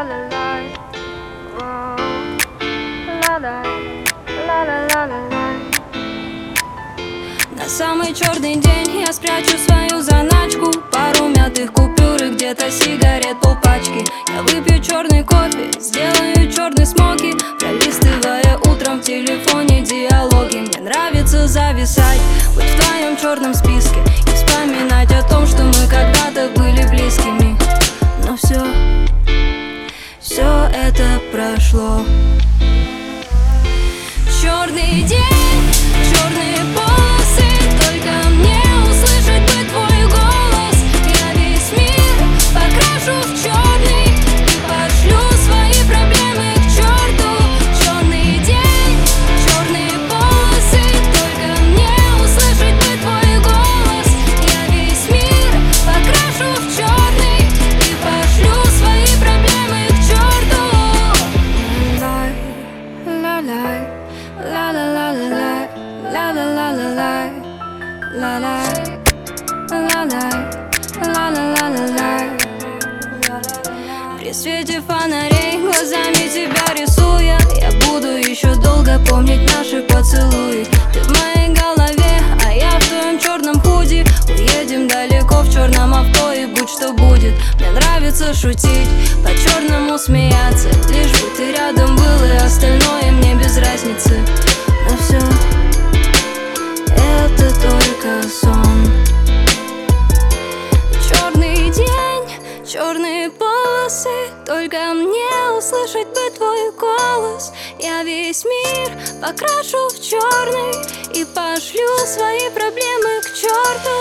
На самый черный день я спрячу свою заначку, пару мятых купюр и где-то сигарет полпачки. Я выпью черный кофе, сделаю черный смоки, пролистывая утром в телефоне диалоги. Мне нравится зависать, быть в твоем черном списке и вспоминать о том, что мы когда-то были близкими. Но все это прошло. Черный день, черные полосы, только мне услышать бы твой голос. Я весь мир покрашу в черный и пошлю свои проблемы к черту. Черный день, черные полосы, только мне услышать бы твой голос. Я весь мир покрашу в черный и пошлю свои проблемы к черту. При свете фонарей глазами тебя рисуя, я буду еще долго помнить наши поцелуи. Ты в моей голове, а я в твоем черном худи. Уедем далеко в черном авто и будь что будет. Мне нравится шутить, по-черному смеяться, лишь бы ты рядом был, и остальное мне без разницы. Но все это только сон. Черный день, черные полосы, только мне услышать бы твой голос. Я весь мир покрашу в черный и пошлю свои проблемы к черту.